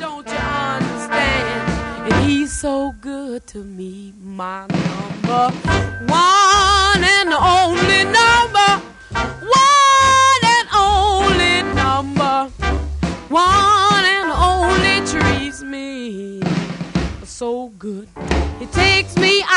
don't you understand? And he's so good to me, my number one and only number one and only number one and only treats me so good. He takes me